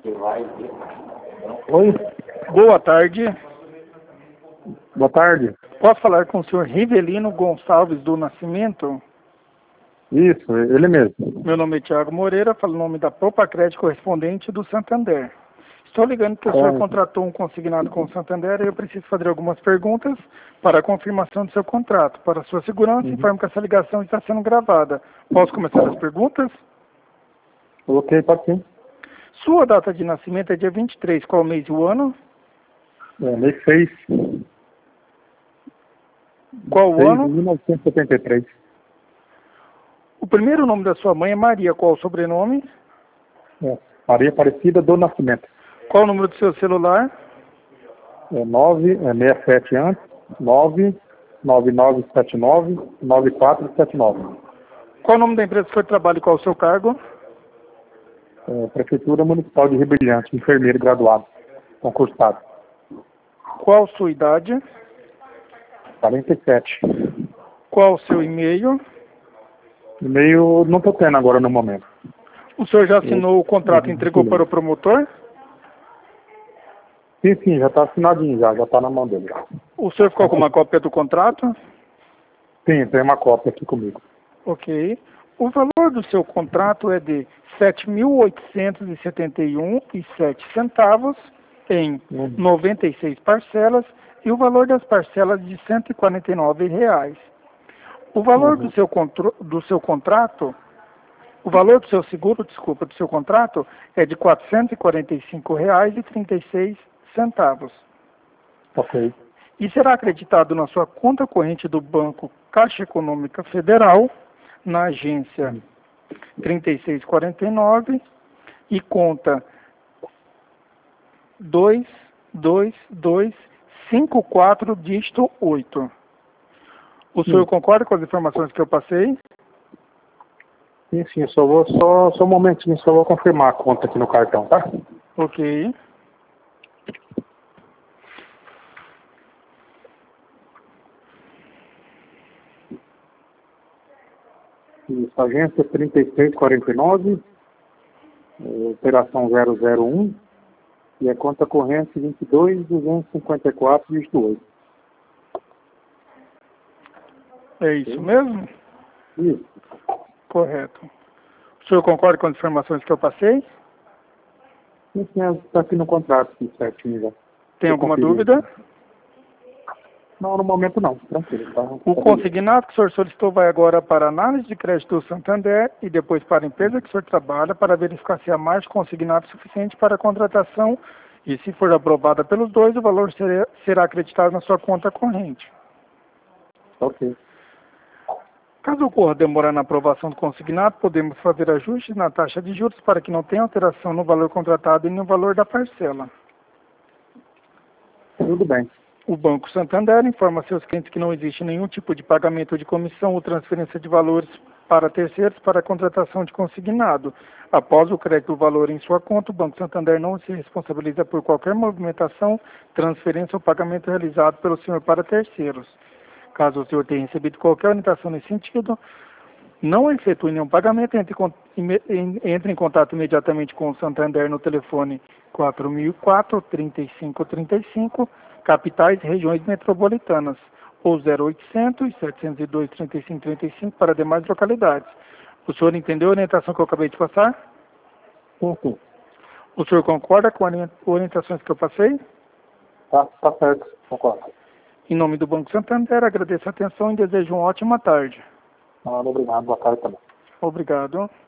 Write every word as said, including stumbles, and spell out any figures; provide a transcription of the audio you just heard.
Oi, Boa tarde. boa tarde. Posso falar com o senhor Rivelino Gonçalves do Nascimento? Isso, ele mesmo. Meu nome é Tiago Moreira, falo o nome da Propacred correspondente do Santander. Estou ligando que o senhor É. contratou um consignado com o Santander e eu preciso fazer algumas perguntas para a confirmação do seu contrato. Para sua segurança, Uhum. informo que essa ligação está sendo gravada. Posso começar as perguntas? Ok, pode sim. Sua data de nascimento é dia vinte e três, qual mês e o ano? É, mês seis, Qual o seis de ano? mil novecentos e setenta e três. O primeiro nome da sua mãe é Maria, qual o sobrenome? É, Maria Aparecida do Nascimento. Qual o número do seu celular? É nove, é sessenta e sete antes, nove nove nove sete nove nove quatro sete nove. Qual o nome da empresa que o senhor trabalha e qual o seu cargo? É, Prefeitura Municipal de Rio Brilhante, enfermeiro graduado, concursado. Qual sua idade? quarenta e sete. Qual o seu e-mail? E-mail não estou tendo agora no momento. O senhor já Eu- assinou o contrato e entregou para o promotor? Sim, sim, já está assinadinho já, já está na mão dele. O senhor ficou com uma cópia do contrato? Sim, tem uma cópia aqui comigo. Ok. O valor do seu contrato é de sete mil oitocentos e setenta e um reais e sete centavos em Uhum. noventa e seis parcelas e o valor das parcelas de cento e quarenta e nove reais. O valor Uhum. do seu, contro- do seu contrato, o valor do seu seguro, desculpa, do seu contrato é de quatrocentos e quarenta e cinco reais e trinta e seis centavos. Ok. E será acreditado na sua conta corrente do Banco Caixa Econômica Federal, na agência Uhum. trinta e seis quarenta e nove e conta dois dois dois cinco quatro dígito oito. O senhor Sim, concorda com as informações que eu passei? sim, sim, eu só vou, só, só um momentinho, só vou confirmar a conta aqui no cartão, tá? Ok. Isso, agência trinta e seis quarenta e nove, eh, operação zero zero um, e a conta corrente vinte e dois duzentos e cinquenta e quatro, dígito oito. É isso mesmo? Isso, Correto. O senhor concorda com as informações que eu passei? sim, sim, está aqui no contrato, aqui, certinho já. Tem Eu alguma conferi. dúvida? Não, no momento não, tranquilo, tá? O consignado que o senhor solicitou vai agora para a análise de crédito do Santander e depois para a empresa que o senhor trabalha para verificar se há mais consignado suficiente para a contratação e, se for aprovada pelos dois, o valor será, será acreditado na sua conta corrente. Ok, Caso ocorra demora na aprovação do consignado, podemos fazer ajustes na taxa de juros para que não tenha alteração no valor contratado e no valor da parcela. tudo bem. O Banco Santander informa seus clientes que não existe nenhum tipo de pagamento de comissão ou transferência de valores para terceiros para a contratação de consignado. Após o crédito do valor em sua conta, o Banco Santander não se responsabiliza por qualquer movimentação, transferência ou pagamento realizado pelo senhor para terceiros. Caso o senhor tenha recebido qualquer orientação nesse sentido, não efetue nenhum pagamento, entre, entre em contato imediatamente com o Santander no telefone quatro mil e quatro, trinta e cinco trinta e cinco, capitais e regiões metropolitanas, ou zero oitocentos, setecentos e dois, trinta e cinco trinta e cinco para demais localidades. O senhor entendeu a orientação que eu acabei de passar? Sim, sim, O senhor concorda com as orientações que eu passei? tá, tá certo, concordo. Em nome do Banco Santander, agradeço a atenção e desejo uma ótima tarde. Ah, obrigado, boa tarde também. Obrigado.